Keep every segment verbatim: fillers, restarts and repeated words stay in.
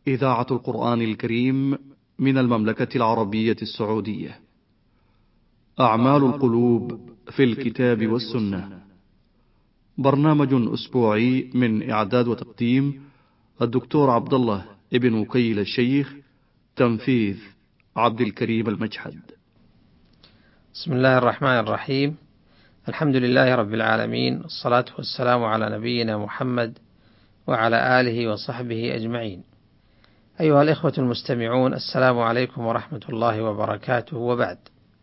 إذاعة القرآن الكريم من المملكة العربية السعودية. أعمال القلوب في الكتاب والسنة، برنامج أسبوعي من إعداد وتقديم الدكتور عبد الله ابن وكيل الشيخ، تنفيذ عبد الكريم المجحد. بسم الله الرحمن الرحيم. الحمد لله رب العالمين، الصلاة والسلام على نبينا محمد وعلى آله وصحبه أجمعين. أيها الإخوة المستمعون، السلام عليكم ورحمة الله وبركاته، وبعد،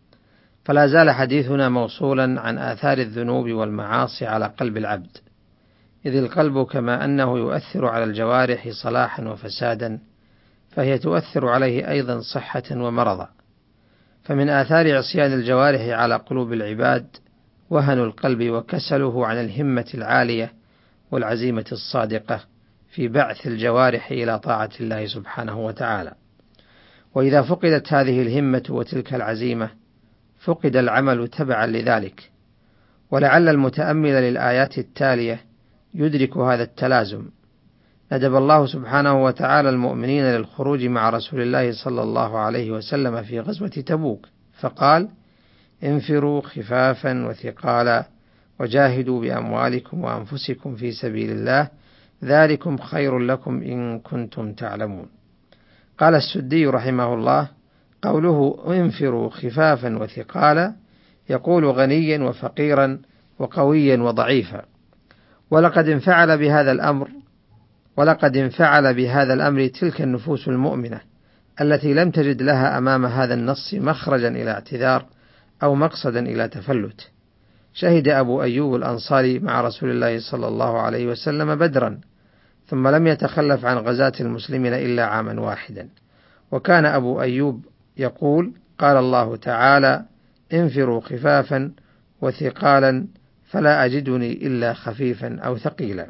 فلا زال حديثنا موصولا عن آثار الذنوب والمعاصي على قلب العبد، إذ القلب كما أنه يؤثر على الجوارح صلاحا وفسادا، فهي تؤثر عليه أيضا صحة ومرضا. فمن آثار عصيان الجوارح على قلوب العباد وهن القلب وكسله عن الهمة العالية والعزيمة الصادقة في بعث الجوارح إلى طاعة الله سبحانه وتعالى. وإذا فقدت هذه الهمة وتلك العزيمة فقد العمل تبعا لذلك. ولعل المتأمل للآيات التالية يدرك هذا التلازم. ندب الله سبحانه وتعالى المؤمنين للخروج مع رسول الله صلى الله عليه وسلم في غزوة تبوك، فقال: انفروا خفافا وثقالا وجاهدوا بأموالكم وأنفسكم في سبيل الله، ذلكم خير لكم إن كنتم تعلمون. قال السدي رحمه الله: قوله انفروا خفافا وثقالا يقول غنيا وفقيرا وقويا وضعيفا. ولقد انفعل بهذا الأمر ولقد انفعل بهذا الأمر تلك النفوس المؤمنة التي لم تجد لها أمام هذا النص مخرجا إلى اعتذار أو مقصدا إلى تفلت. شهد أبو أيوب الأنصاري مع رسول الله صلى الله عليه وسلم بدرا، ثم لم يتخلف عن غزاة المسلمين إلا عاما واحدا. وكان أبو أيوب يقول: قال الله تعالى: انفروا خفافا وثقالا فلا أجدني إلا خفيفا أو ثقيلا.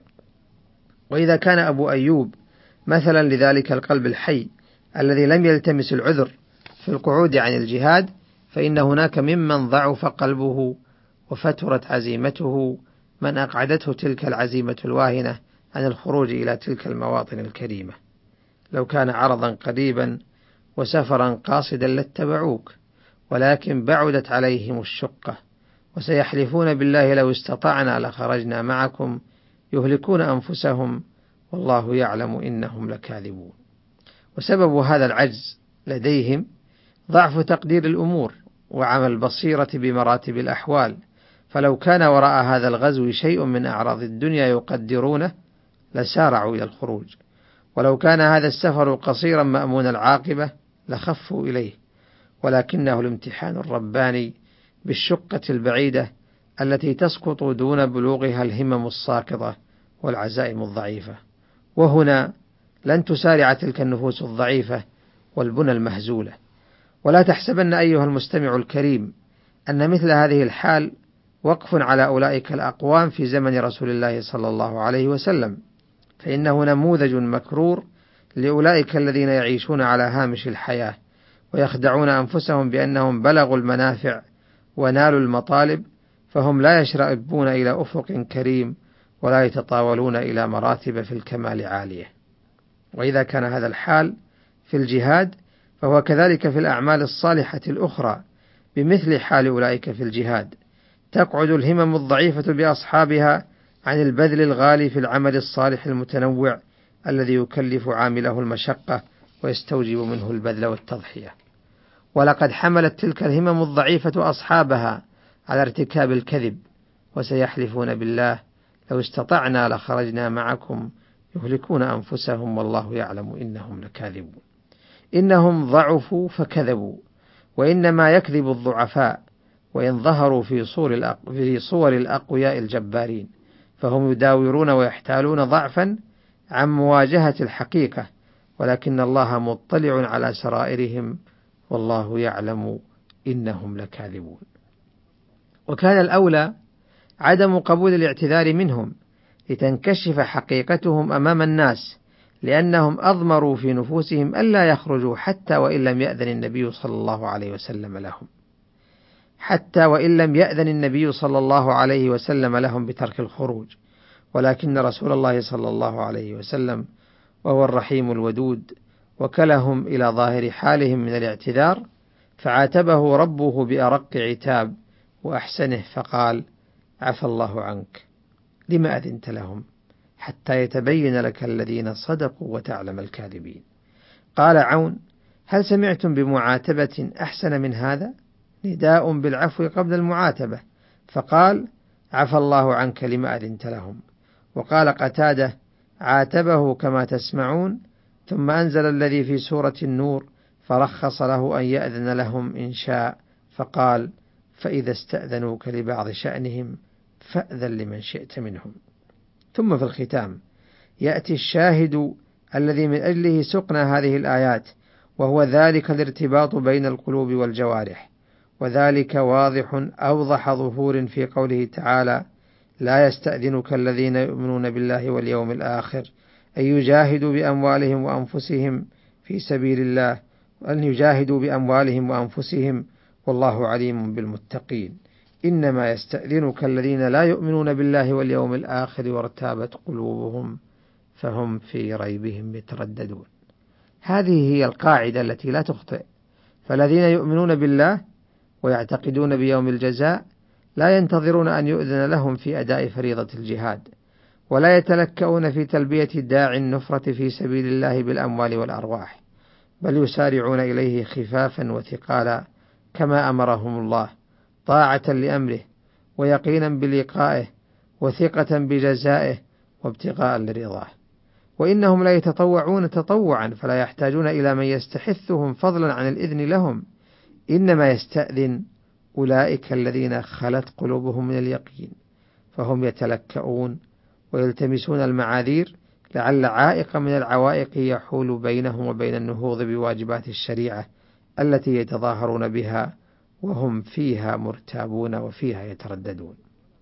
وإذا كان أبو أيوب مثلا لذلك القلب الحي الذي لم يلتمس العذر في القعود عن الجهاد، فإن هناك ممن ضعف قلبه وفترت عزيمته من أقعدته تلك العزيمة الواهنة عن الخروج إلى تلك المواطن الكريمة. لو كان عرضا قريبا وسفرا قاصدا لاتبعوك، ولكن بعدت عليهم الشقة، وسيحلفون بالله لو استطعنا لخرجنا معكم يهلكون أنفسهم والله يعلم إنهم لكاذبون. وسبب هذا العجز لديهم ضعف تقدير الأمور وعمى البصيرة بمراتب الأحوال. فلو كان وراء هذا الغزو شيء من أعراض الدنيا يقدرونه لسارعوا إلى الخروج، ولو كان هذا السفر قصيرا مأمون العاقبة لخفوا إليه، ولكنه الامتحان الرباني بالشقة البعيدة التي تسقط دون بلوغها الهمم الساقطة والعزائم الضعيفة. وهنا لن تسارع تلك النفوس الضعيفة والبنى المهزولة. ولا تحسبن أيها المستمع الكريم أن مثل هذه الحال وقف على أولئك الأقوام في زمن رسول الله صلى الله عليه وسلم، فإنه نموذج مكرور لأولئك الذين يعيشون على هامش الحياة ويخدعون أنفسهم بأنهم بلغوا المنافع ونالوا المطالب، فهم لا يشرئبون إلى أفق كريم ولا يتطاولون إلى مراتب في الكمال عالية. وإذا كان هذا الحال في الجهاد فهو كذلك في الأعمال الصالحة الأخرى بمثل حال أولئك في الجهاد. تقعد الهمم الضعيفة بأصحابها عن البذل الغالي في العمل الصالح المتنوع الذي يكلف عامله المشقة ويستوجب منه البذل والتضحية. ولقد حملت تلك الهمم الضعيفة أصحابها على ارتكاب الكذب، وسيحلفون بالله لو استطعنا لخرجنا معكم يهلكون أنفسهم والله يعلم إنهم لكاذبون. إنهم ضعفوا فكذبوا، وإنما يكذب الضعفاء وإن ظهروا في صور في صور الأقوياء الجبارين، فهم يداورون ويحتالون ضعفا عن مواجهة الحقيقة، ولكن الله مطلع على سرائرهم والله يعلم إنهم لكاذبون. وكان الأولى عدم قبول الاعتذار منهم لتنكشف حقيقتهم أمام الناس، لأنهم أضمروا في نفوسهم ألا يخرجوا حتى وإن لم يأذن النبي صلى الله عليه وسلم لهم حتى وإن لم يأذن النبي صلى الله عليه وسلم لهم بترك الخروج. ولكن رسول الله صلى الله عليه وسلم وهو الرحيم الودود وكلهم إلى ظاهر حالهم من الاعتذار، فعاتبه ربه بأرق عتاب وأحسنه فقال: عفى الله عنك لما أذنت لهم حتى يتبين لك الذين صدقوا وتعلم الكاذبين. قال عون: هل سمعتم بمعاتبة أحسن من هذا؟ نداء بالعفو قبل المعاتبة، فقال: عفى الله عنك لما أذنت لهم. وقال قتادة: عاتبه كما تسمعون، ثم أنزل الذي في سورة النور فرخص له أن يأذن لهم إن شاء، فقال: فإذا استأذنوك لبعض شأنهم فأذن لمن شئت منهم. ثم في الختام يأتي الشاهد الذي من أجله سقنا هذه الآيات، وهو ذلك الارتباط بين القلوب والجوارح، وذلك واضح أوضح ظهور في قوله تعالى: لا يستأذنك الذين يؤمنون بالله واليوم الآخر أن يجاهدوا بأموالهم وأنفسهم في سبيل الله، وأن يجاهدوا بأموالهم وأنفسهم والله عليم بالمتقين. إنما يستأذنك الذين لا يؤمنون بالله واليوم الآخر وارتابت قلوبهم فهم في ريبهم يترددون. هذه هي القاعدة التي لا تخطئ، فالذين يؤمنون بالله ويعتقدون بيوم الجزاء لا ينتظرون أن يؤذن لهم في أداء فريضة الجهاد، ولا يتلكؤون في تلبية داعي النفرة في سبيل الله بالأموال والأرواح، بل يسارعون إليه خفافا وثقالا كما أمرهم الله، طاعة لأمره ويقينا بلقائه وثقة بجزائه وابتغاء لرضاه. وإنهم لا يتطوعون تطوعا فلا يحتاجون إلى من يستحثهم فضلا عن الإذن لهم، إنما يستأذن أولئك الذين خلت قلوبهم من اليقين، فهم يتلكؤون ويلتمسون المعاذير لعل عائق من العوائق يحول بينهم وبين النهوض بواجبات الشريعة التي يتظاهرون بها وهم فيها مرتابون وفيها يترددون.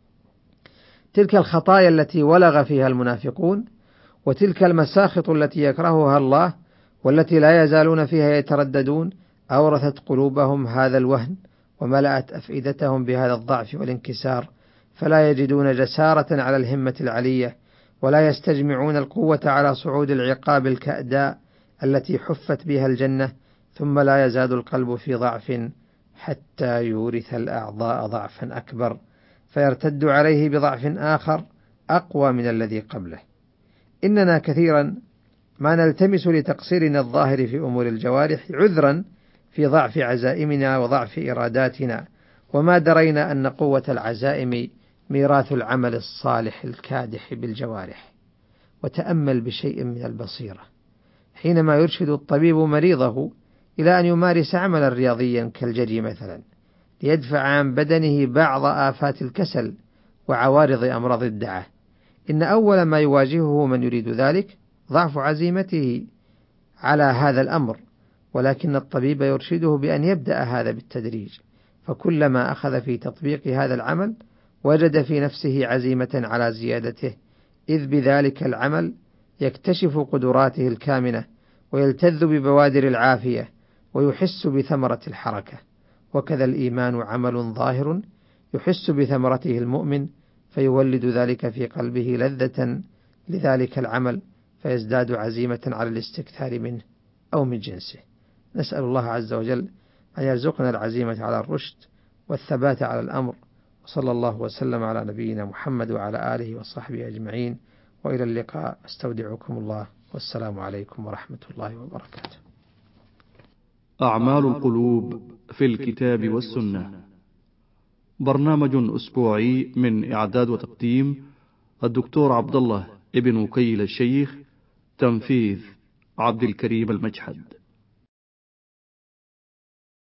تلك الخطايا التي ولغ فيها المنافقون، وتلك المساخط التي يكرهها الله والتي لا يزالون فيها يترددون، أورثت قلوبهم هذا الوهن وملأت أفئدتهم بهذا الضعف والانكسار، فلا يجدون جسارة على الهمة العلية، ولا يستجمعون القوة على صعود العقاب الكأداء التي حفت بها الجنة، ثم لا يزال القلب في ضعف حتى يورث الأعضاء ضعفا أكبر، فيرتد عليه بضعف آخر أقوى من الذي قبله. إننا كثيرا ما نلتمس لتقصيرنا الظاهر في أمور الجوارح عذرا في ضعف عزائمنا وضعف إراداتنا، وما درينا أن قوة العزائم ميراث العمل الصالح الكادح بالجوارح. وتأمل بشيء من البصيرة حينما يرشد الطبيب مريضه إلى أن يمارس عملا رياضيا كالجري مثلا، ليدفع عن بدنه بعض آفات الكسل وعوارض أمراض الدعة. إن أول ما يواجهه من يريد ذلك ضعف عزيمته على هذا الأمر، ولكن الطبيب يرشده بأن يبدأ هذا بالتدريج، فكلما أخذ في تطبيق هذا العمل وجد في نفسه عزيمة على زيادته، إذ بذلك العمل يكتشف قدراته الكامنة ويلتذ ببوادر العافية ويحس بثمرة الحركة. وكذا الإيمان عمل ظاهر يحس بثمرته المؤمن، فيولد ذلك في قلبه لذة لذلك العمل، فيزداد عزيمة على الاستكثار منه أو من جنسه. نسأل الله عز وجل أن يرزقنا العزيمة على الرشد والثبات على الأمر، وصلى الله وسلم على نبينا محمد وعلى آله وصحبه أجمعين، وإلى اللقاء. استودعكم الله، والسلام عليكم ورحمة الله وبركاته. أعمال القلوب في الكتاب والسنة، برنامج أسبوعي من إعداد وتقديم الدكتور عبد الله ابن وكيل الشيخ، تنفيذ عبد الكريم المجحد.